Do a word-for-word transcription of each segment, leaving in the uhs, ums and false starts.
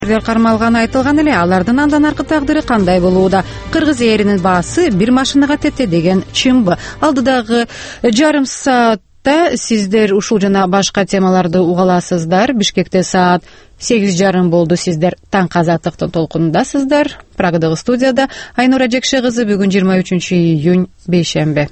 кармалганы айтылган эле. Алардын андан аркы тагдыры кандай болууда? Кыргыз ээринин баасы бир машинага тетте деген чынбы? Алдыдагы жарым саатта сиздер ушул жана башка темаларды уга аласыздар. Бишкекте саат сегиз жарым болду. Сиздер Таң Азаттыктын толкунундасыздар. Прагадагы студияда Айнура Жекше кызы. Бүгүн жыйырма үчүнчү июнь бейшембе.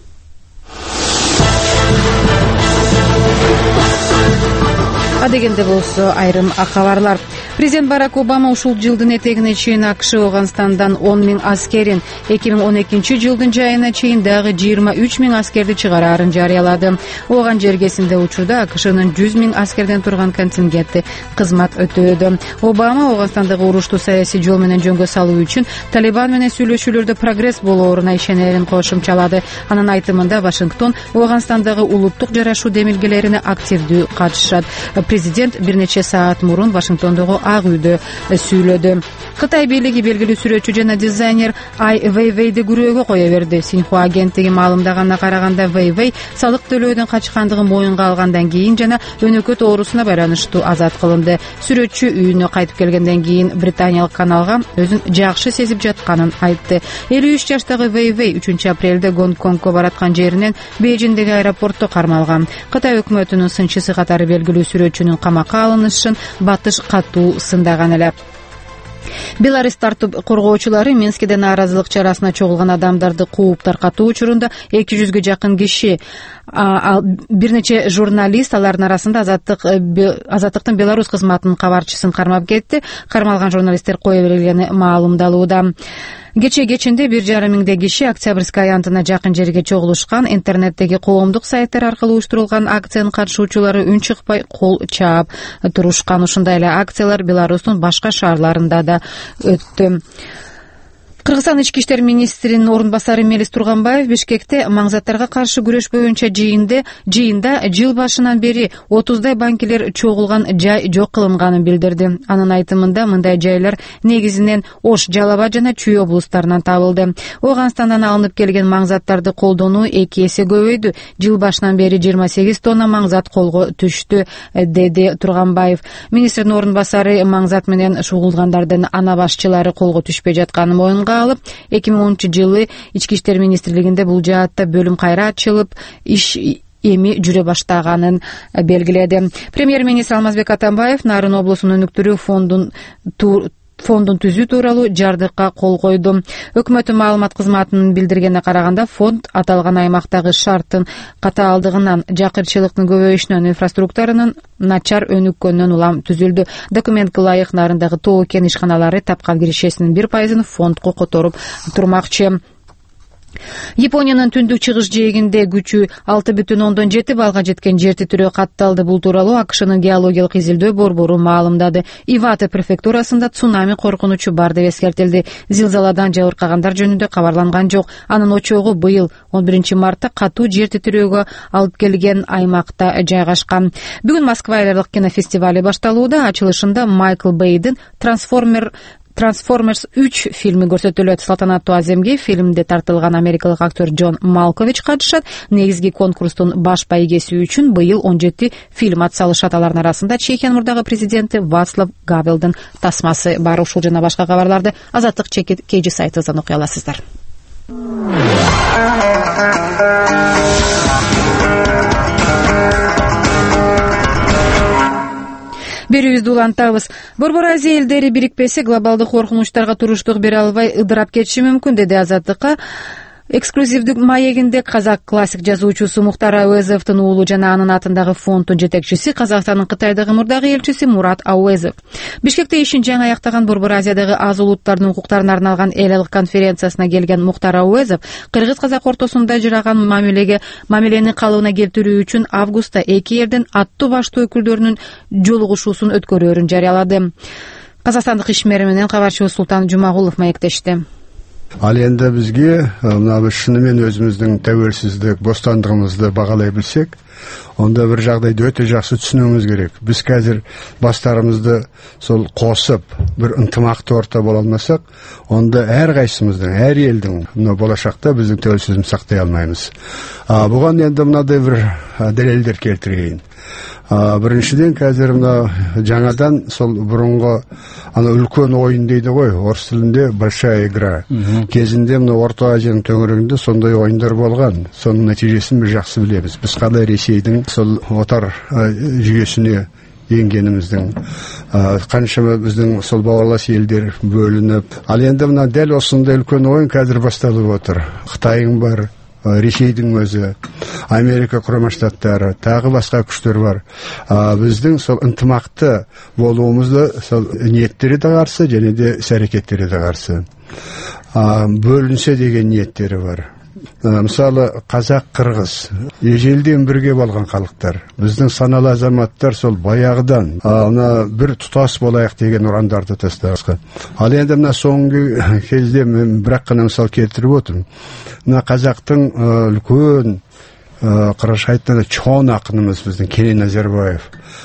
Адегенде болсо айрым кабарлар. Президент Барак Обама ушул жылдын этегине чейин АКШ Ооганстандан он миң аскерин, эки миң он экинчи жылдын жайына чейин дагы жыйырма үч миң аскерди чыгараарын жарыялады. Ооган жергесинде учурда АКШнын жүз миң аскерден турган контингенти кызмат өтөөдө. Обама Ооганстандагы урушту саясий жол менен жөнгө салуу үчүн Талибан менен сүйлөшүүлөрдө прогресс болооруна ишенерин кошумчалады. Анын айтымында Вашингтон Ооганстандагы улуттук жарашуу демилгелерине активдүү катышат. Президент бир нече саат мурун Вашингтондогу Ак үйдө сүйлөдү. Кытай бийлиги белгилүү сүрөтчү жана дизайнер Ай Вейвейди күрөөгө кое берди. Синьхуа агенттиги маалымдаганына караганда Вейвей салык төлөөдөн качкандыгын моюнга алгандан кийин жана өнөкөт оорусуна байланыштуу азат кылынды. Сүрөтчү үйүнө кайтып келгенден кийин британиялык каналга өзүн жакшы сезип жатканын айтты. элүү үч жаштагы Вейвей үчүнчү апрелде Гонконгго бараткан жеринен Бейжиңдеги аэропортто кармалган. Кытай өкмөтүнүн сынчысы катары белгилүү сүрөтчүнүн камакка алынышын батыш катуу сындаган эле. Беларусь тартып коргоочулары Минскиде нааразылык чарасына чогулган адамдарды кууп таркатуу учурунда эки жүзгө жакын киши, ал бир нече журналист, алардын арасында Азаттык Азаттыктын Беларусь кызматынын кабарчысын кармап кетти. Кармалган журналисттер кое берилгени маалымдалууда. Кече кечинде бир жарым миңдей киши Октябрьская аянтына жакын жерге чогулушкан. Интернеттеги коомдук сайттар аркылуу уюштурулган акциянын катышуучулары үн чыкпай кол чаап турушкан. Ушундай эле акциялар Беларустун башка шаарларында да өттү. Кыргызстан ички иштер министринин орун басары Мелис Турганбаев Бишкекте маңзаттарга каршы күрөш боюнча жыйында жыйында жыл башынан бери отуздай банкилер чогулган жай жок кылынганын билдирди. Анын айтымында мындай жайлар негизинен Ош, Жалал Абад жана Чүй облустарынан табылды. Ооганстандан алынып келген маңзаттарды колдонуу эки эсе көбөйдү. Жыл башынан бери жыйырма сегиз тонна маңзат колго түштү, деди Турганбаев. Министрдин орун басары маңзат менен шугулдангандардын ана башчылары колго түшпөй жатканын моюнга алып, эки миң онунчу жылы ички иштер министрлигинде бул жаатта бөлүм кайра ачылып, иш эми жүрө баштаганын белгиледи. Премьер-министр Алмазбек Атамбаев Нарын облусунун өнүктүрүү фондун фондун түзүү тууралуу жардыкка кол койду. Өкмөттүн маалымат кызматынын билдиргенине караганда, фонд аталган аймактагы шарттын катаалдыгынан, жакырчылыктын көбөйүшүнөн, инфраструктуранын начар өнүккөнүнөн улам түзүлдү. Документке ылайык Нарындагы тоо кен ишканалары тапкан киришесинин бир пайызын фондко которуп турмакчы. Япониянын түндүк чыгыш жээгинде күчү алты бүтүн ондон жети балга жеткен жер титирөө катталды. Бул тууралуу АКШнын геологиялык изилдөө борбору маалымдады. Ивате префектурасында цунами коркунучу бар деп эскертилди. Зилзаладан жабыркагандар жөнүндө кабарланган жок. Анын очогу быйыл он биринчи мартта катуу жер титирөөгө алып келген аймакта жайгашкан. Бүгүн Москва айларлык кинофестивали башталууда. Ачылышында Майкл Бейдин Трансформер Трансформерс үч фильми көрсөтүлөт. Салтанаттуу аземге фильмде тартылган америкалык актер Джон Малкович катышат. Негизги конкурстун баш байгеси үчүн быйыл он жети фильм атсалышат. Алардын арасында Чехиянын мурдагы президенти Вацлав Гавелдин тасмасы бар. Ушул жана башка кабарларды Азаттык Кежи сайтыбыздан окуй аласыздар. Берүүбүздү улантабыз. Борбор Азия элдери бирикпесе глобалдык коркунучтарга туруштук бере албай ыдырап кетиши мүмкүн, деди Азаттыкка эксклюзивдик маегинде казак классик жазуучусу Мухтар Ауезовдун уулу жана анын атындагы фонддун жетекчиси, Казакстандын Кытайдагы мурдагы элчиси Мурат Ауезов. Бишкекте ишин жаңы аяктаган Борбор Азиядагы аз улуттардын укуктарына арналган эл алык конференциясына келген Мухтар Ауезов кыргыз-казак ортосунда жыраган мамилеге мамилени калыбына келтирүү үчүн августта эки элдин аттуу баштуу өкүлдөрүнүн жолугушуусун өткөрөөрүн жарыялады. Казакстандык ишмери менен кабарчыбыз Султан Жумагулов маектешти. Ал енді бізге мына шынымен өзіміздің тәуелсіздік, бостандығымызды бағалай білсек, онда бір жағдайды өте жақсы түсінуіміз керек. Біз қазір бастарымызды сол қосып, бір ынтымақты орта бола алмасақ, онда әр қайсымыздың, әр елдің мына болашақта біздің тәуелсіздігімізді сақтай алмаймыз. Бұған енді мынадай бір дәлелдер келтірейін. Біріншіден қазір мына жаңадан сол бұрынғы ана үлкен ойын дейді ғой, орыс тілінде большая игра. Кезінде мына Орта Азияның төңірегінде сондай ойындар болған. Соның нәтижесін біз жақсы білеміз. Біз қалай Ресейдің сол отар жүйесіне енгеніміздің, қаншама біздің сол бауырлас елдер бөлініп. Ал енді мына дәл осындай үлкен ойын қазір басталып отыр. Қытайың бар, Ресейдің өзі, Америка құрама штаттары, тағы басқа күштер бар. Біздің сол ынтымақты болуымызды сол ниеттері де қарсы, және де іс-әрекеттері де қарсы. Бөлінсе деген ниеттері бар. Мысалы, қазақ, қырғыз ежелден бірге болған халықтар. Біздің саналы азаматтар сол баяғыдан бір тұтас болайық деген ұрандарды тастаған. Ал енді мына соңғы кезде мен бірақ қана мысал келтіріп отырмын. Мына қазақтың үлкен қырғызша айтқанда чоң ақынымыз біздің Кенен Әзірбаев.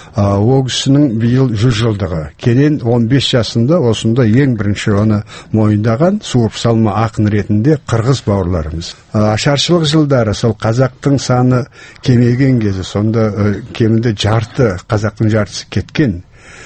Ол кісінің биыл жүз жылдығы. Кенен он бес жасында осында ең бірінші оны мойындаған суырып салма ақын ретінде қырғыз бауырларымыз. Ашаршылық жылдары сол қазақтың саны кемейген кезі, сонда кемінде жарты, қазақтың жартысы кеткен.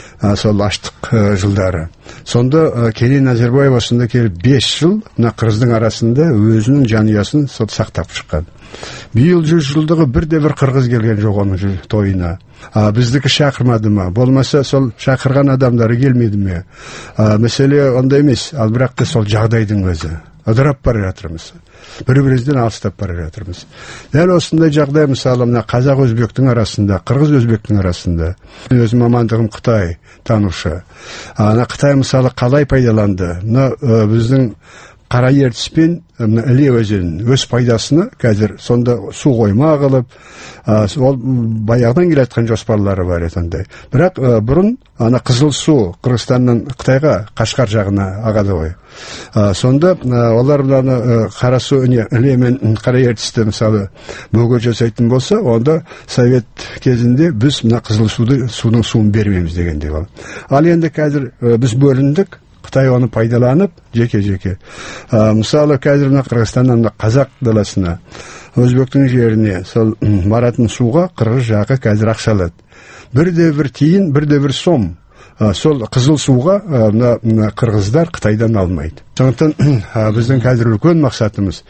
Сол аштық жылдары. Сонда Кенен Әзірбаев осында келіп бес жыл мына қырғыздың арасында өзінің жанұясын сақтап шыққан. Биыл жүз жылдығы бірде бір қырғыз келген жоқ оның тойына. Біздікі шақырмады ма? Болмаса сол шақырған адамдары келмеді ме? Мәселе онда емес, ал бірақ та сол жағдайдың өзі. Ыдырап бара жатырмыз. Бір-бірімізден алыстап бара жатырмыз. Дәл осындай жағдай мысалы мына қазақ өзбектің арасында, қырғыз өзбектің арасында. Өзім мамандығым Қытай танушы. Ана Қытай мысалы қалай пайдаланды? Мына біздің Қара ертіс пен Іле өзенінің өз пайдасына қазір сонда су қойма қылып, ол баяғыдан келе жатқан жоспарлары бар еді. Бірақ бұрын ана Қызыл су Қырғызстаннан Қытайға, Қашқар жағына ағады ғой. Сонда олар Қара су, Іле мен Қара ертісті мысалы бөгет жасайтын болса, онда Совет кезінде біз мына Қызыл судың суын бермейміз дегенде бол. Ал енді қазір біз бөліндік, Қытай оны пайдаланып, жеке-жеке. Мысалы, қазір мына Қырғызстаннан қазақ даласына, өзбектің жеріне сол баратын суға қырғыз жағы қазір ақшалады. Бірде бір тиын, бірде бір сом. Сол қызыл суға қырғыздар Қытайдан алмайды. Сондықтан біздің қазір үлкен мақсатымыз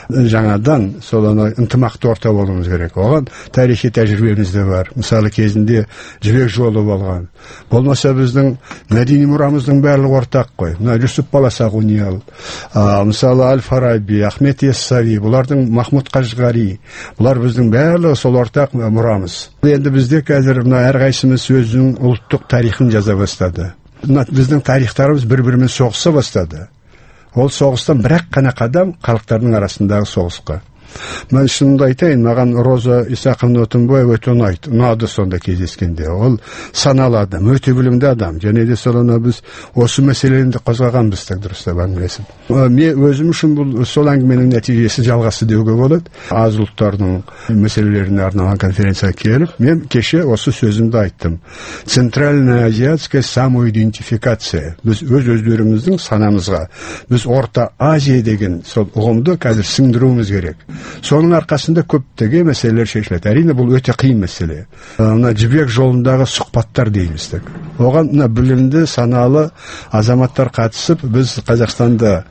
жаңадан сол ынтымақты орта болуымыз керек. Оған тарихи тәжірибеміз де бар. Мысалы кезінде жібек жолы болған. Болмаса біздің мәдени мұрамыздың барлығы ортақ қой. Мына Жүсіп Баласағуниал, мысалы Әл-Фараби, Ахмет Яссауи, бұлардың Махмуд Қажғари, бұлар біздің барлығы сол ортақ мұрамыз. Енді бізде қазір әрқайсымыз өзінің ұлттық тарихын жаза бастады. Біздің тарихтарымыз бір-бірімен соғыса бастады. Ол соғыстан бірақ қана қадам халықтардың арасындағы соғысқа. Мен шынымды айтайын, маған Роза Исақовна Отынбаева өте ұнайды. Ұнады сонда кездескенде. Ол саналы адам, өте білімді адам. Және де соланы біз осы мәселені қозғағанбыз, дұрыстап әңгімелесіп. Мен өзім үшін бұл сол әңгіменің нәтижесі жалғасы деуге болады. Аз ұлттардың мәселелеріне арналған конференцияға келіп, мен кеше осы сөзімді айттым. Центральная азиатская самоидентификация. Біз өз өздеріміздің санамызға, біз Орта Азия деген сол ұғымды қазір сіңдіруіміз керек. Соның арқасында көптеген мәселелер шешіледі. Әрине бұл өте қиын мәселе. Мына жібек жолындағы сұхбаттар дейміз. Оған білімді, саналы азаматтар қатысып, біз Қазақстанда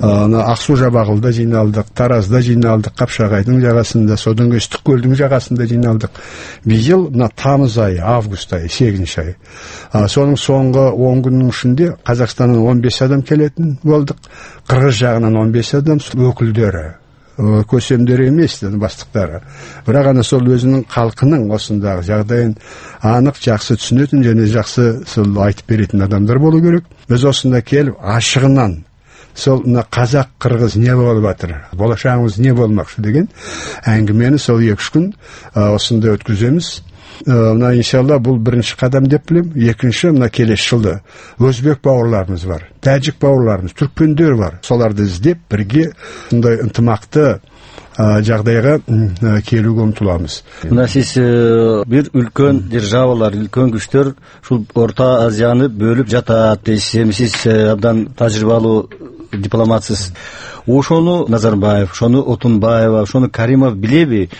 Ақсу Жабағылда жиналдық, Таразда жиналдық, Қапшағайдың жағасында, содан Үстік көлдің жағасында жиналдық. Биыл мына тамыз айы, август айы, сегізінші ай. Соның соңғы он күннің ішінде Қазақстаннан он бес адам келетін болдық. Қырғыз жағынан он бес адам өкілдері. Көсемдері емес, бастықтары. Бірақ ана сол өзінің халқының осындағы жағдайын анық жақсы түсінетін және жақсы сол айтып беретін адамдар болу керек. Біз осында келіп ашығынан сол қазақ қырғыз не болып жатыр, болашағымыз не болмақшы деген әңгімені сол екі-үш күн осында өткіземіз. Мына иншалла бұл бірінші қадам деп білем. Екінші мына келесі жылда өзбек бауырларымыз бар, тәжік бауырларымыз, түркмендер бар. Соларды іздеп бірге сондай ынтымақты жағдайға келуге ұмтыламыз. Мына сіз бір үлкен державалар, үлкен күштер шул Орта Азияны бөліп жатады дейсіз. Сіз абдан тәжірибалы дипломатсыз. Ошону Назарбаев, ошону Отунбаева, ошону Каримов билеби?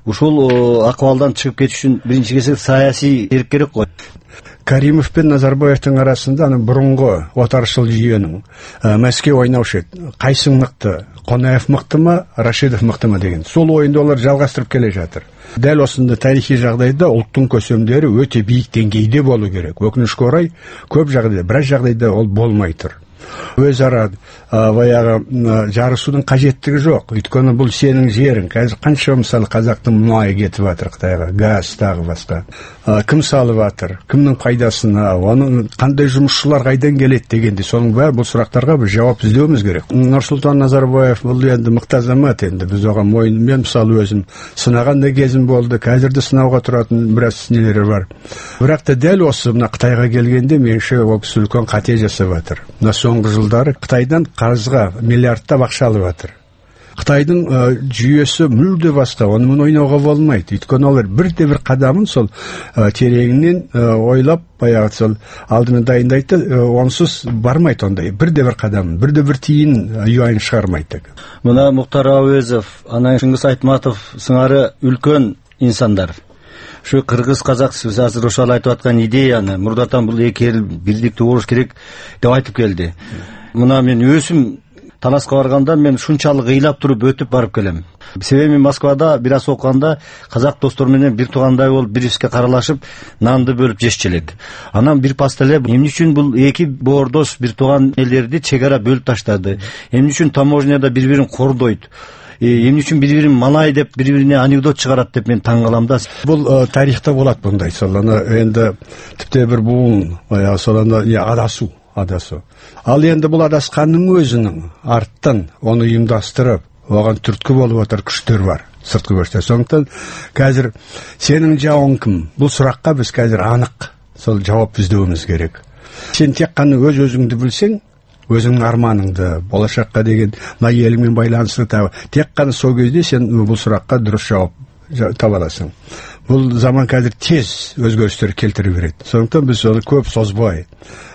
ушул акыбалдан чыгып кетиш үчүн биринчи кезек саясий эрк керек го. Каримов пен Назарбаевтың арасында аны бұрынғы отаршыл жүйенің мәске ойнаушы еді. Қайсың мықты, Қонаев мықты ма, Рашидов мықты ма деген. Сол ойынды олар жалғастырып келе жатыр. Дәл осында тарихи жағдайда ұлттың көсемдері өте биік деңгейде болу керек. Өкінішке орай көп жағдайда, біраз жағдайда ол болмай тұр. Өзара баяғы жарысудың қажеттігі жоқ. Өйткені бұл сенің жерің. Қазір қанша мысалы қазақтың мұнайы кетіп жатыр Қытайға, газ тағы басқа. Кім салып жатыр, кімнің пайдасына, оның қандай жұмысшылар қайдан келеді дегенде, соның бәрі бұл сұрақтарға біз жауап іздеуіміз керек. Нұрсұлтан Назарбаев бұл енді мықты азамат енді. Біз оған мойынмен мысалы өзім сынаған да кезім болды. Қазір де сынауға тұратын біраз нелері бар. Бірақ та дәл осы мына Қытайға келгенде меніңше ол кісі үлкен қате жасап жатыр. Мына соңғы жылдары Қытайдан қарызға миллиардтап ақша алып жатыр. Қытайдың жүйесі мүлде басқа, онымен ойнауға болмайды. Өйткені олар бірде бір қадамын сол тереңінен ойлап, баяғы сол алдымен дайындайды, онсыз бармайды ондай. Бірде бір қадамын, бірде бір тиын юань шығармайды. Мына Мұхтар Әуезов, ана Шыңғыс Айтматов сыңары үлкен инсандар. Şu Kırgız Kazak sözü ошол айтып аткан идеяны мурдатан бул эки эл бирдиктүү болуш керек деп айтып келди. Мына мен өзүм таласка барганда мен шунчалык ыйлап туруп өтүп барып келем. Себеби мен Москвада бир аз окуганда казак достор менен бир туугандай болуп бирибизге каралашып нанды бөлүп жешчү элек. Анан бир паста эле эмне үчүн бул эки боордош бир тууган элдерди чек ара бөлүп таштады? Эмне үчүн таможняда бири-бирин кордойт? Эмне үчүн бири-бирин малай деп бири-бирине анекдот чыгарат деп мен таң калам да. Бул тарихта болот мындай. Соланы энди типте бир буун, баягы соланы адасуу, адасуу. Ал енді бұл адасқанның өзінің арттан оны ұйымдастырып, оған түрткі болып отыр күштер бар, сыртқы күштер. Сондықтан қазір сенің жауың кім? Бұл сұраққа біз қазір анық сол жауап іздеуіміз керек. Сен тек қана өз өзіңді білсең, өзіңнің арманыңды, болашаққа деген мына еліңмен байланысты табы. Тек қана сол кезде сен бұл сұраққа дұрыс жауап таба аласың. Бұл заман қазір тез өзгерістер келтіре береді. Сондықтан біз оны көп созбай,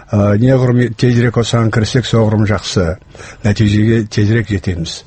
неғұрым тезірек осыған кірсек, соғырым жақсы, нәтижеге тезірек жетеміз.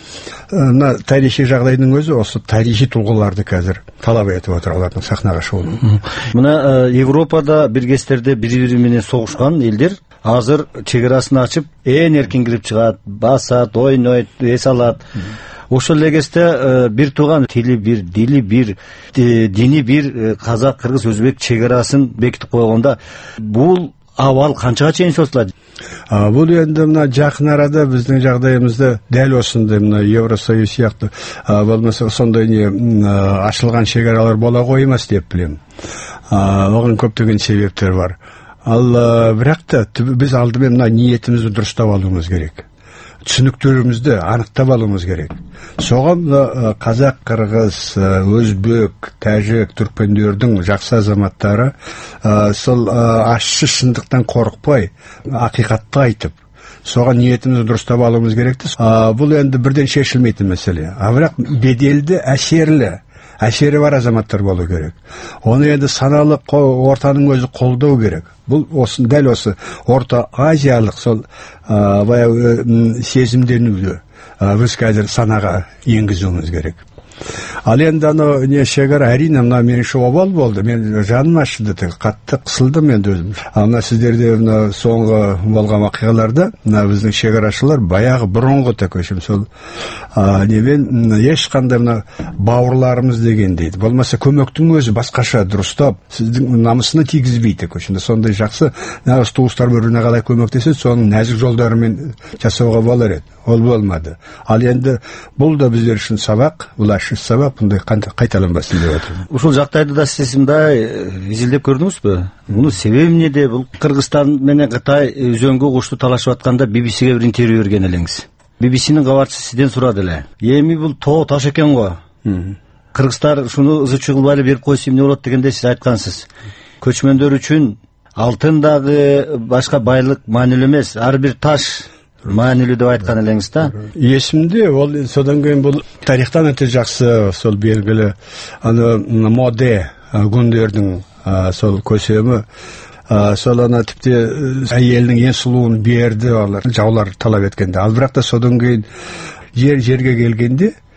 Мына тарихи жағдайдың өзі осы тарихи тұлғаларды қазір талап етіп отыр, олардың сахнаға шығуын. Мына Европада бір кездерде бири-бири менен соғышқан елдер азыр чегарасын ачып, ээн эркин кирип чыгат, басат, ойнойт, эс алат. Ошол легесте бир тууган тили бир, дили бир, дини бир казак, кыргыз, өзбек чегарасын бекитип койгонда бул авал канчага чейин созулат? Бул енді мына жақын арада біздің жағдайымызда дәл осындай мына Евросоюз сияқты болмаса сондай не ашылған шекаралар бола қоймас деп білем. Оған көптеген себептер бар. Ал бірақ та біз алдымен мына ниетімізді дұрыстап алуымыз керек. Түсініктерімізді анықтап алуымыз керек. Соған қазақ, қырғыз, өзбек, тәжік, түркмендердің жақсы азаматтары сол ащы шындықтан қорықпай, ақиқатты айтып, соған ниетімізді дұрыстап алуымыз керекті. Бұл енді бірден шешілмейтін мәселе. Бірақ беделді, әсерлі, әсері бар азаматтар болу керек. Оны енді саналы ортаның өзі қолдау керек. Бұл осы дәл осы орта азиялық сол баяғы сезімденуді біз қазір санаға енгізуіміз керек. Ал енді ана не шекара әрине мына меніңше обал болды. Мен жаным ашыды, қатты қысылдым енді өзім. Ана сіздерде мына соңғы болған оқиғаларда мына біздің шекарашылар баяғы бұрынғы такөшім сол немен ешқандай мына бауырларымыз деген дейді. Болмаса көмектің өзі басқаша дұрыстап сіздің намысына тигізбейді такөшінде. Сондай жақсы нағыз туыстар біріне қалай көмектеседі, соның нәзік жолдарымен жасауға болар еді. Ол болмады. Ал енді бұл да біздер үшін сабақ, бұл ашық сабақ, бұндай қайталанбасын деп отырмын. Ушул жактайды да сиз мындай изилдеп көрдүңүзбү? Муну себеби эмнеде? Бул Кыргызстан менен Кытай өзөнгө кушту талашып атканда би би сиге бир интервью берген элеңиз. би би синин кабарчысы сизден сурады эле. Эми бул тоо таш экен го. Кыргыздар шуну ызычы кылбай эле берип койсо эмне болот дегенде сиз айткансыз. Көчмөндөр үчүн алтын дагы башка байлык маанилүү эмес, ар бир таш маанилүү деп айткан элеңиз да. Есімде ол содан кейін бұл тарихтан өте жақсы сол белгілі аны моде гүндердің сол көсемі сол ана тіпті әйелінің ең сұлуын берді, олар жаулар талап еткенде. Ал бірақ та содан кейін жер жерге келгенде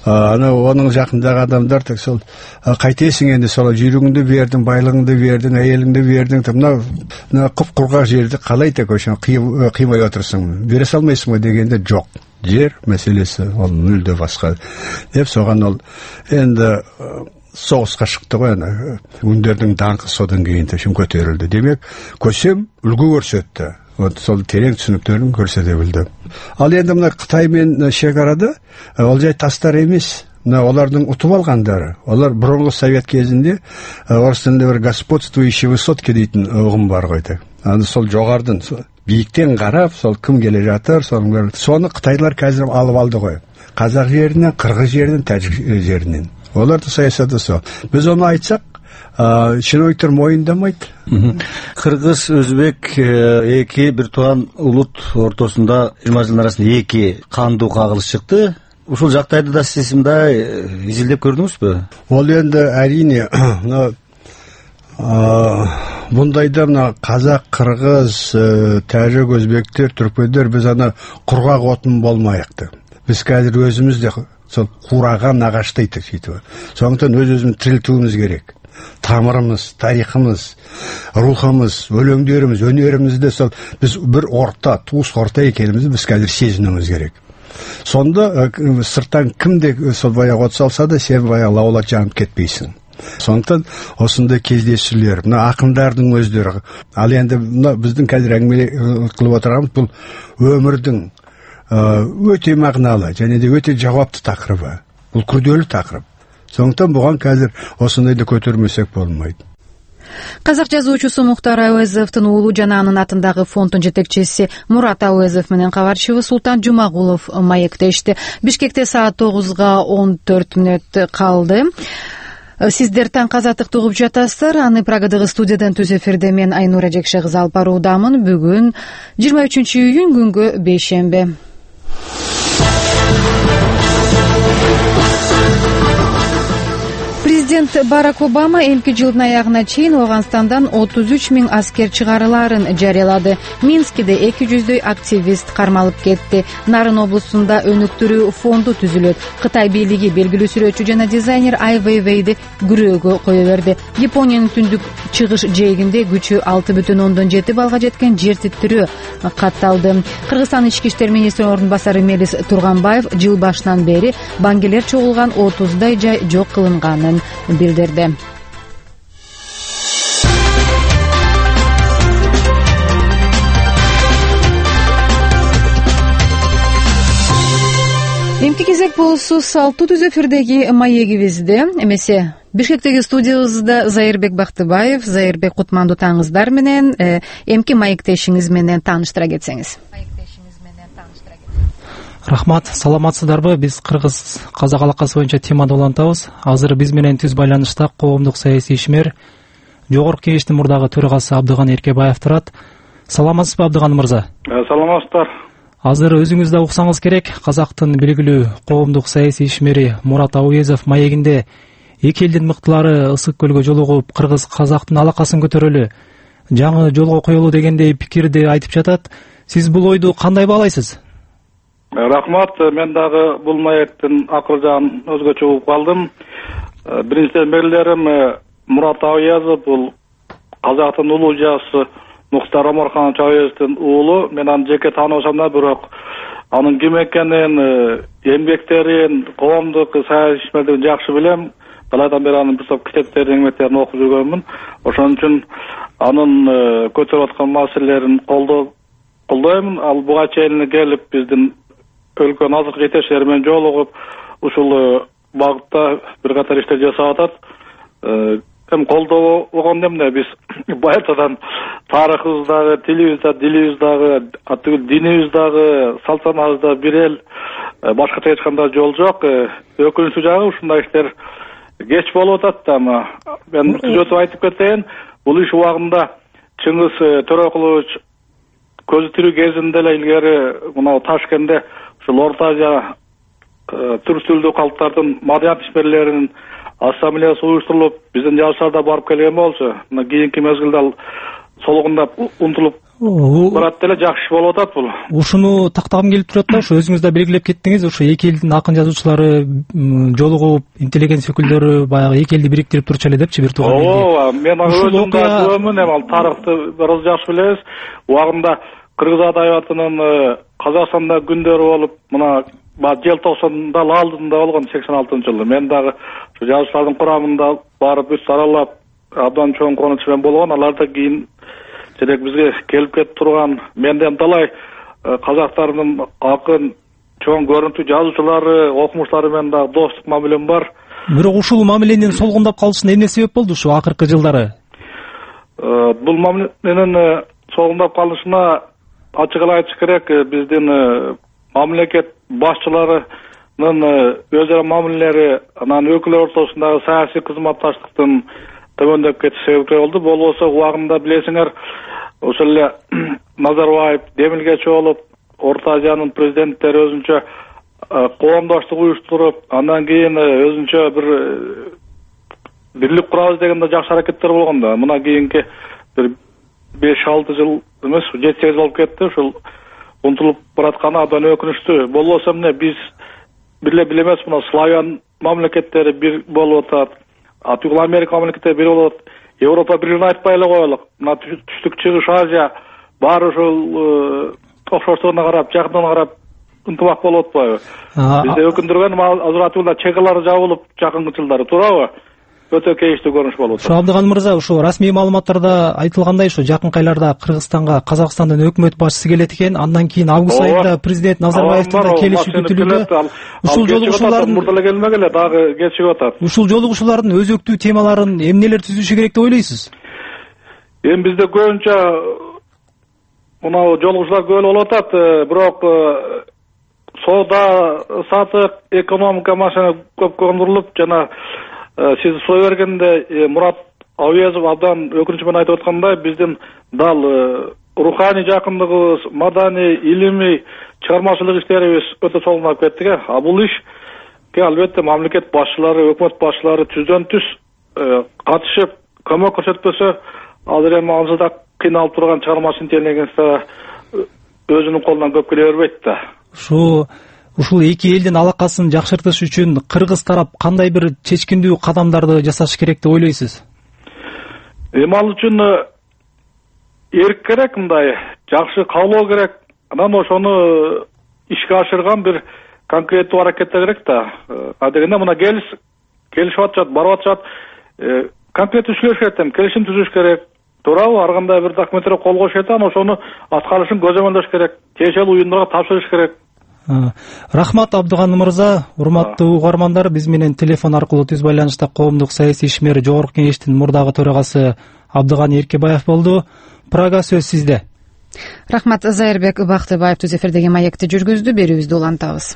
ана оның жақындағы адамдар тек сол қайтесің енді, сол жүйрігіңді бердің, байлығыңды бердің, әйеліңді бердің, мына мына құп-құрғақ жерді қалай тек өшін қимай отырсың, бере салмайсың ба дегенде, жоқ, жер мәселесі ол мүлде басқа деп, соған ол енді соғысқа шықты ғой, ана үндердің даңқы содан кейін шым көтерілді. Демек, көсем үлгі көрсетті. Вот сол терең түсініктерін көрсете білді. Ал енді мына Қытай мен шекарада ол жай тастар емес. Мына олардың ұтып алғандары. Олар бұрынғы совет кезінде орыс тілінде бір господствующие высотки дейтін ұғым бар ғой. Аны сол жоғарыдан, биіктен қарап, сол кім келе жатыр, соны Қытайлар қазір алып алды ғой. Қазақ жерінен, қырғыз жерінен, тәжік жерінен. Оларды саясаты сол. Біз оны айтсақ, шиновиктер мойындамайды. Қырғыз, өзбек эки бир туған улут ортосында жыйырма жылдын арасында эки кандуу кагылыш чыкты. Ушул жактайды да сиз мындай изилдеп көрдүңүзбү? Ол енді әрине, бұндайда мына қазақ, қырғыз, тәжік, өзбектер, түркмендер біз ана құрғақ отын болмайықты. Біз қазір өзіміз де сол қураған ағаштайдық сөйтіп. Сондықтан өз-өзіміз тірілтуіміз керек. Тамырымыз, тарихымыз, рухымыз, өлеңдеріміз, өнерімізді сол біз бір орта, туыс орта екенімізді біз қазір сезінуіміз керек. Сонда сырттан кімде сол баяғы от салса да сен баяғы лаулап жанып кетпейсің. Сондықтан осындай кездесулер, мына ақындардың өздері. Ал енді біздің қазір әңгіме қылып отырғанымыз бұл өмірдің өте мағыналы және де өте жауапты тақырыбы. Бұл күрделі тақырып. Сондықтан бұған қазір осындайды көтермесек болмайды. Қазақ жазуучусу Мухтар Әуезовтың уулу жана анын атындагы фонддун жетекчиси Мурат Әуезов менен кабарчыбы Султан Жумагулов маектешти. Бишкекте саат тогузга он төрт мүнөт калды. Сиздер таң казаттыкты угуп жатасыздар. Аны Прагадагы студиядан түз эфирде мен Айнура Жекше кызы алып баруудамын. Бүгүн жыйырма үчүнчү июнь күнгө бейшемби. Президент Барак Обама элки жылдын аягына чейин Ооганстандан отуз үч миң аскер чыгарыларын жарыялады. Минскиде эки жүздөй активист кармалып кетти. Нарын облусунда өнүктүрүү фонду түзүлөт. Кытай бийлиги белгилүү сүрөтчү жана дизайнер Ай Вейвейди күрөөгө кое берди. Япониянын түндүк чыгыш жээгинде күчү алты бүтүн ондон жети балга жеткен жер титирөө катталды. Кыргызстан ички иштер министринин ордун басары Мелис Турганбаев жыл башынан бери баңгелер чогулган отуздай жай жок кылынганын билдирди. Эмки кезек болсу салтуу түз эфирдеги маегибизде эмесе Бишкектеги студиябызда Зайырбек Бактыбаев, Зайырбек кутмандуу таңыздар менен эмки маектешиңиз менен тааныштыра кетсеңиз. Рахмат, саламатсыздарбы? Биз кыргыз казак алакасы боюнча темада улантабыз. Азыр биз менен түз байланышта коомдук саясий ишмер, жогорку кеңештин мурдагы төрагасы Абдыган Эркебаев турат. Саламатсызбы, Абдыган мырза? Саламатсыздар. Азыр өзүңүз да уксаңыз керек, казактын белгилүү коомдук саясий ишмери Мурат Әуезов маегинде эки элдин мыктылары Ысык көлгө жолугуп, кыргыз казактын алакасын көтөрөлү, жаңы жолго коелу дегендей пикирди айтып жатат. Сиз бул ойду кандай баалайсыз? Рахмат, мен дагы бул маектин акыр жагын өзгөчө угуп калдым. Биринчиден мээлерим Мурат Әуезов бул казактын улуу жаасы Мухтар Омарханович Әуезовдун уулу. Мен аны жеке тааныбасам да, бирок анын ким экенин, эмгектерин, коомдук саясий ишмердигин жакшы билем. Баладан бери анын бир топ китептерин, эмгектерин окуп жүргөнмүн. Ошон үчүн анын көтөрүп аткан маселелерин колдоймун. Ал буга чейин келип биздин өлкөнүн азык жетекчилери менен жолугуп, ушул багытта бир катар иштер жасап атат. Эми колдоо болгондо эмне, биз баягыдан тарыхыбыздагы, тилибиздагы, дилибиздагы, атүгүл динибиздагы, салт санабызда бир эл, башкача эч кандай жол жок. Өкүнүчтүү жагы ушундай иштер кеч болуп атат да. Мен түзөтүп айтып кетейин, бул иш убагында Чыңгыз Төрөкулович көзү тирүү кезинде эле илгери мына Ташкентте ушул Орто Азия түрк тилдүү калктардын маданият ишмерлеринин ассамблеясы уюштурулуп, биздин жаштар да барып келген болчу. Мына кийинки мезгилде ал солугундап унутулуп барат деле жакшы болуп атат бул. Ушуну тактагым келип турат да, ушу өзүңүз да белгилеп кеттиңиз, ушу эки элдин акын жазуучулары жолугуп, интеллигент өкүлдөрү баягы эки элди бириктирип турчу эле депчи, бир тууган элди. Ооба, мен өзүм да күбөмүн, эми ал тарыхты бираз жакшы билебиз. Убагында Кыргыз адабиятынын Казакстанда күндөрү болуп, мына желтоқсанда алдында болгон сексен алтынчы жылы. Мен дагы ушу жазуучулардын курамында барып үз аралап, абдан чоң конуч менен болгон. Аларда кийин жерек бизге келип кетип турган, менден талай казактардын акын, чоң көрүнтүү жазуучулары, окумуштары менен дагы достук мамилем бар. Бирок ушул мамиленин солгундап калышына эмне себеп болду ушу акыркы жылдары? Бул мамиленин солгундап калышына ачык эле айтыш керек, биздин мамлекет башчыларынын өз ара мамилелери, анан өкүлдөр ортосундагы саясий кызматташтыктын төмөндөп кетиши себепкер болду. Болбосо убагында билесиңер, ошол эле Назарбаев демилгечи болуп, Орто Азиянын президенттери өзүнчө коомдоштук уюштуруп, андан кийин өзүнчө бир бирлик курабыз деген да жакшы аракеттер болгон да. Мына кийинки бир беш алты жыл эмес, жети сегиз болуп кетти. Ушул унутулуп баратканы абдан өкүнүчтүү. Болбосо эмне биз бир эле эмес, мына славян мамлекеттери бир болуп атат. Атыгыл Америка мамлекеттери бир болуп атат. Европа бирлигин айтпай эле коелук. Мына түштүк чыгыш Азия баары ушул окшоштугуна карап, жакындыгына карап ынтымак болуп атпайбы? Бизде өкүндүргөн азыр Атыгылда чегалар жабылып жакынкы жылдары, туурабы? Өтө кейиштүү көрүнүш болуп атат. Ушу Абдыган мырза, ушу расмий маалыматтарда айтылгандай, ушу жакынкы айларда Кыргызстанга Казакстандын өкмөт башчысы келет экен. Андан кийин август айында президент Назарбаевдин да келиши күтүлүүдө. Ушул жолугушуулардын мурда эле келмегеле, дагы кечигип атат. Ушул жолугушуулардын өзөктүү темаларын эмнелер түзүшү керек деп ойлойсуз? Эми бизде көбүнчө мына жолугушуулар көп болуп атат, бирок соода, сатык, экономика машина көп көндүрүлүп, жана сиз сой бергенде Мурат Ауезов абдан өкүнүч менен айтып аткандай, биздин дал руханий жакындыгыбыз, маданий, илимий, чыгармачылык иштерибиз өтө чоңуйуп кетти. А бул ишке албетте мамлекет башчылары, өкмөт башчылары түздөн түз катышып, көмөк көрсөтпөсө, азыр эми алсыда кыйналып турган чыгармачы интеллигенция өзүнүн колунан көп келе бербейт да. Ушу ушул эки элдин алакасын жакшыртыш үчүн кыргыз тарап кандай бир чечкиндүү кадамдарды жасаш керек деп ойлойсуз? Эми ал үчүн эрк керек, мындай жакшы каалоо керек. Анан ошону ишке ашырган бир конкреттүү аракеттер керек да. Адегенде мына келиш келишип атышат, барып атышат. Конкреттүү иштеш керек, келишим түзүш керек. Туурабы? Ар кандай бир документтер кол коюш керек, анан ошону аткарышын көзөмөлдөш керек. Тиешелүү уюмдарга тапшырыш керек. Рахмат Абдыган мырза. Урматтуу угармандар, биз менен телефон аркылуу түз байланышта коомдук саясий ишмер Жогорку Кеңештин мурдагы төрагасы Абдыган Эркебаев болду. Прага сөз сизде. Рахмат. Зайырбек Бактыбаев түз эфирдеги маекти жүргүздү. Берүүбүздү улантабыз.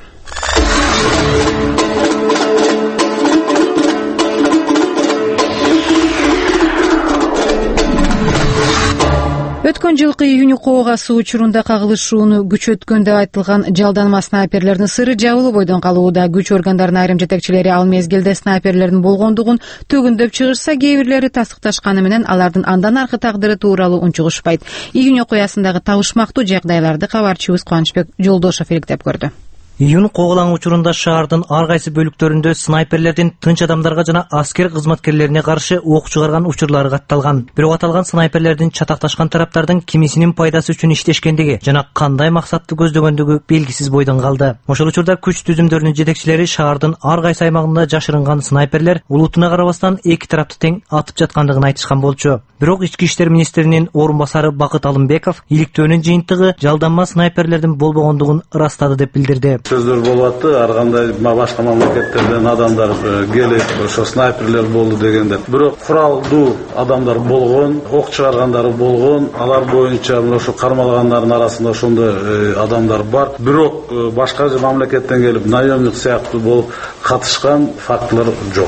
Өткөн жылкы июнь коогаасы учурунда кагылышууну күчөткөн деп айтылган жалданма снайперлердин сыры жабылып бойдон калууда. Күч органдарынын айрым жетекчилери ал мезгилде снайперлердин болгондугун төгүндөп чыгышса, кээ бирлери тастыкташканы менен алардын андан аркы тагдыры тууралуу унчугушпайт. Июнь окуясындагы табышмактуу жагдайларды кабарчыбыз Кубанычбек Жолдошов иликтеп көрдү. Июнь коогалаң учурунда шаардын ар кайсы бөлүктөрүндө снайперлердин тынч адамдарга жана аскер кызматкерлерине каршы ок чыгарган учурлары катталган. Бирок аталган снайперлердин чатакташкан тараптардын кимисинин пайдасы үчүн иштешкендиги жана кандай максатты көздөгөндүгү белгисиз бойдон калды. Ошол учурда күч түзүмдөрүнүн жетекчилери шаардын ар кайсы аймагында жашырынган снайперлер улутуна карабастан эки тарапты тең атып жаткандыгын айтышкан болчу. Бирок ички иштер министринин орун басары Бакыт Алымбеков иликтөөнүн жыйынтыгы жалданма снайперлердин болбогондугун ырастады деп билдирди. Сөздөр болуп атты, ар кандай башка мамлекеттерден адамдар келип, ошо снайперлер болду дегенде. Бирок куралдуу адамдар болгон, ок чыгаргандары болгон, алар боюнча ошо кармалгандардын арасында ошондой адамдар бар. Бирок башка мамлекеттен келип наемник сыяктуу болуп катышкан фактылар жок.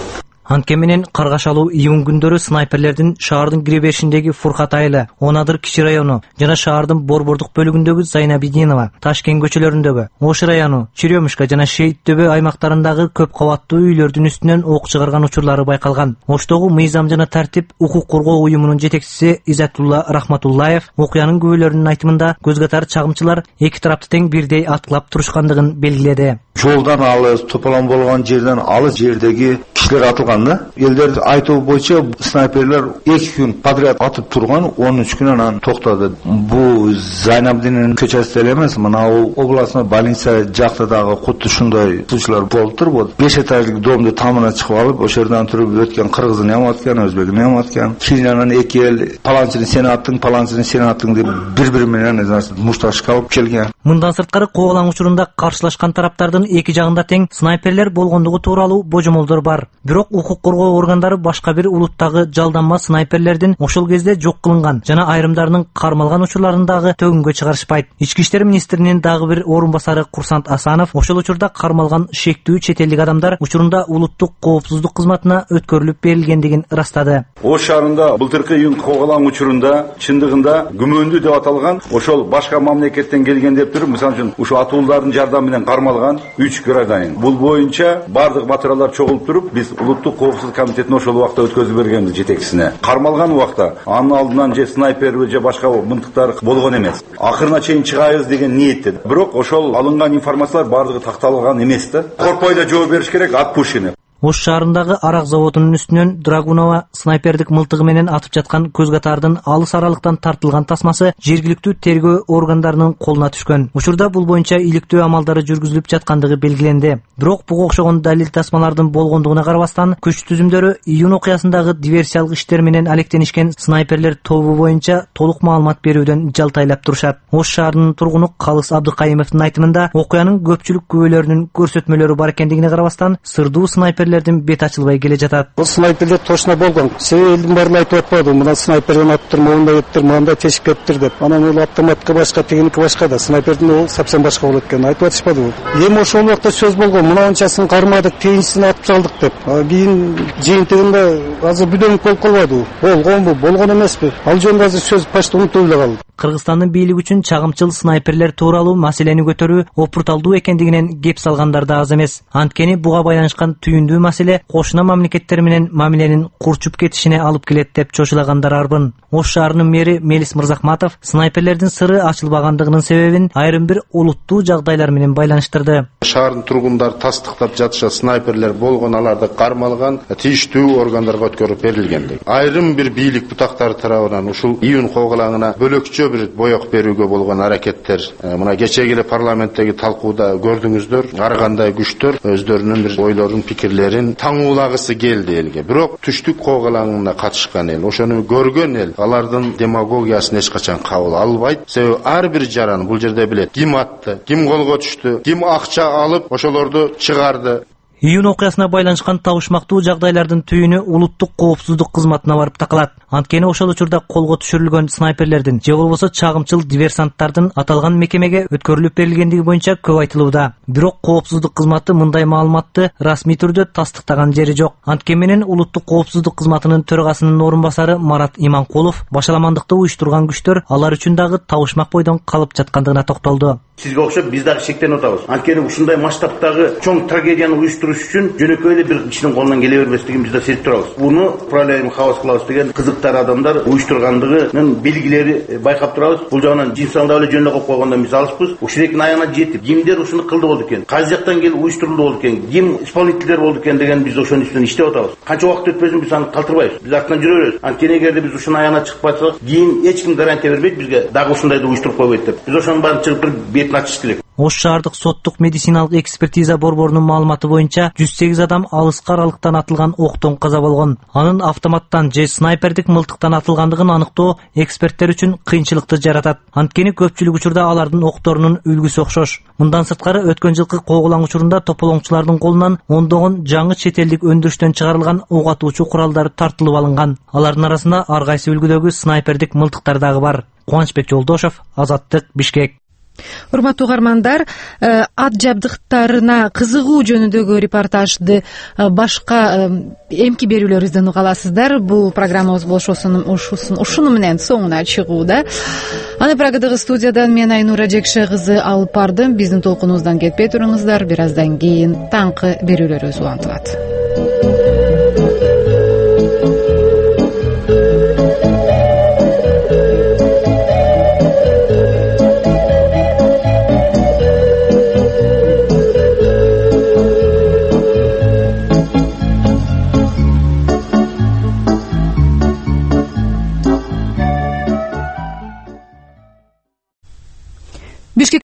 Анткени менен каргашалуу июнь күндөрү снайперлердин шаардын кире беришиндеги Фуркат айылы, Онадыр кичи району жана шаардын Борбордук бөлүгүндөгү Зайнабидинова, Ташкент көчөлөрүндөгү Ош району, Черемушка жана Шейитдөбө аймактарындагы көп кабаттуу үйлөрдүн үстүнөн ок чыгарган учурлары байкалган. Оштогу Мыйзам жана тартип укук коргоо уюмунун жетекчиси Изатулла Рахматуллаев окуянын күбөлөрүнүн айтымында көзгө тар чагымчылар эки тарапты тең бирдей аткылап турушкандыгын белгиледи. Жолдан алыс, тополон болгон жерден алыс жердеги кишилер атылган да. Элдер айтуу боюнча снайперлер эки күн подряд атып турган, он үч күнөн анан токтоду. Бу Зайнабдинин көчөсү эле эмес, мына областной больница жакта дагы куту ушундай случайлар болуп тур. Вот беш этаждык домду тамына чыгып алып, ошол жерден туруп өткөн кыргызын эми аткан, өзбегин эми аткан. Кийин анан эки эл паланчыны сен аттың, паланчыны сен аттың деп бири-бири менен мушташка алып келген. Мындан сырткары Коогалаң учурунда каршылашкан тараптардын эки жагында тең снайперлер болгондугу тууралуу божомолдор бар. Бирок укук коргоо органдары башка бир улуттагы жалданма снайперлердин ошол кезде жок кылынган жана айрымдарынын кармалган учурларын дагы төгүнгө чыгарышпайт. Ички иштер министринин дагы бир орун басары Курсант Асанов ошол учурда кармалган шектүү чет элдик адамдар учурунда улуттук коопсуздук кызматына өткөрүлүп берилгендигин ырастады. Ош шаарында былтыркы июнь Коогалаң учурунда чындыгында күмөндүү деп аталган ошол башка мамлекеттен келген деп туруп, мисалы үчүн ушу атуулардын жардамы менен кармалган үч гражданин. Бул боюнча бардык материалдар чогулуп туруп, биз улуттук коопсуздук комитетине ошол убакта өткөзүп бергенбиз жетекчисине. Кармалган убакта анын алдынан же снайперби же башка мынтыктар болгон эмес. Акырына чейин чыгайбыз деген ниетте. Бирок ошол алынган информациялар бардыгы такталган эмес да. Коркпой эле жооп бериш керек, отпущены. Ош шаарындагы арак заводунун үстүнөн Драгунова снайпердик мылтыгы менен атып жаткан көзгатардын алыс аралыктан тартылган тасмасы жергиликтүү тергөө органдарынын колуна түшкөн. Учурда бул боюнча иликтөө амалдары жүргүзүлүп жаткандыгы белгиленди. Бирок буга окшогон далил тасмалардын болгондугуна карабастан, күч түзүмдөрү июнь окуясындагы диверсиялык иштер менен алектенишкен снайперлер тобу боюнча толук маалымат берүүдөн жалтайлап турушат. Ош шаарынын тургуну Калыс Абдыкайымовдун айтымында, окуянын көпчүлүк күбөлөрүнүн көрсөтмөлөрү бар экендигине карабастан, сырдуу снайперлер бет ачылбай келе жатат. Бул снайперлер точно болгон. Себеби элдин баары айтып атпады, мына снайперден атып тур, моундай эптир, моундай тешип кетиптир деп. Анан ул автоматка башка, техника башка да, снайпердин ол совсем башка болот экен. Айтып атышпады бул. Эми ошол убакта сөз болгон, мынанчасын кармадык, тегинчисин атып салдык деп. Кийин жыйынтыгында азыр бүдөңүк болуп калбады. Болгонбу, болгон эмеспи? Ал жөнүндө азыр сөз почти унутуп эле калды. Кыргызстандын бийлиги үчүн чагымчыл снайперлер тууралуу маселени көтөрүү опурталдуу экендигинен кеп салгандар да аз эмес. Анткени буга байланышкан түйүндүү маселе кошуна мамлекеттер менен мамиленин курчуп кетишине алып келет деп чочулагандар арбын. Ош шаарынын мэри Мелис Мырзахматов снайперлердин сыры ачылбагандыгынын себебин айрым бир олуттуу жагдайлар менен байланыштырды. Шаардын тургундары тастыктап жатышат, снайперлер болгон, аларды кармалган, тийиштүү органдарга өткөрүп берилген. Айрым бир бийлик бутактары тарабынан ушул июнь Коогалаңына бөлөкчө бир боек берүүгө болгон аракеттер мына кечеги эле парламенттеги талкууда көрдүңүздөр. Ар кандай күчтөр өздөрүнүн бир ойлорун, пикирлерин таңуулагысы келди элге. Бирок түштүк Коогалаңына катышкан эл, ошону көргөн эл алардын демагогиясын эч качан кабыл албайт. Себеби ар бир жаран бул жерде билет, ким атты, ким колго түштү, ким акча алып ошолорду чыгарды. Июнь окуясына байланышкан табышмактуу жагдайлардын түйүнү улуттук коопсуздук кызматына барып такалат. Анткени ошол учурда колго түшүрүлгөн снайперлердин же болбосо чагымчыл диверсанттардын аталган мекемеге өткөрүлүп берилгендиги боюнча көп айтылууда. Бирок коопсуздук кызматы мындай маалыматты расмий түрдө тастыктаган жери жок. Анткени менен улуттук коопсуздук кызматынын төрагасынын орун басары Марат Иманкулов башаламандыкты уюштурган күчтөр алар үчүн дагы табышмак бойдон калып жаткандыгына токтолду. Сизге окшоп биз дагы шектенип атабыз. Анткени ушундай масштабтагы чоң трагедияны уюштуруш үчүн жөнөкөй эле бир кишинин колунан келе бербестигин биз да сезип турабыз. Буну управляемый хаос кылабыз деген кызыктар адамдар уюштургандыгынын белгилери байкап турабыз. Бул жагынан жинсаңда эле жөн эле коюп койгондо биз алыспыз. Ушунун аягына жетип, кимдер ушуну кылды болду экен, кайсы жактан келип уюштурулду болду экен, ким исполнительдер болду экен деген биз ошонун үстүнөн иштеп атабыз. Канча убакыт өтпөсүн биз аны калтырбайбыз. Биз артынан жүрө беребиз. Анткени эгерде биз ушунун аягына чыгып калсак, кийин эч ким гарантия бербейт бизге дагы ушундайды уюштуруп койбойт деп. Биз ошонун баарын чыгып туруп бетин ачыш керек. Ош шаардык соттук медициналык экспертиза борборунун маалыматы боюнча жүз сегиз адам алыскы аралыктан атылган октон каза болгон. Анын автоматтан же снайпердик мылтыктан атылгандыгын аныктоо эксперттер үчүн кыйынчылыкты жаратат. Анткени көпчүлүк учурда алардын окторунун үлгүсү окшош. Мындан сырткары өткөн жылкы Коогалаң учурунда тополоңчулардын колунан ондогон жаңы чет элдик өндүрүштөн чыгарылган ок атуучу куралдар тартылып алынган. Алардын арасында ар кайсы үлгүдөгү снайпердик мылтыктар дагы бар. Кубанычбек Жолдошов, Азаттык, Бишкек. Урматтуу угармандар, ат жабдыктарына кызыгуу жөнүндөгү репортажды башка эмки берүүлөрүбүздөн уга аласыздар. Бул программабыз болушосун ушуну менен соңуна чыгууда. Аны Прагадагы студиядан мен Айнура Жекше кызы алып бардым. Биздин толкунубуздан кетпей туруңуздар. Бир аздан кийин таңкы берүүлөрүбүз улантылат.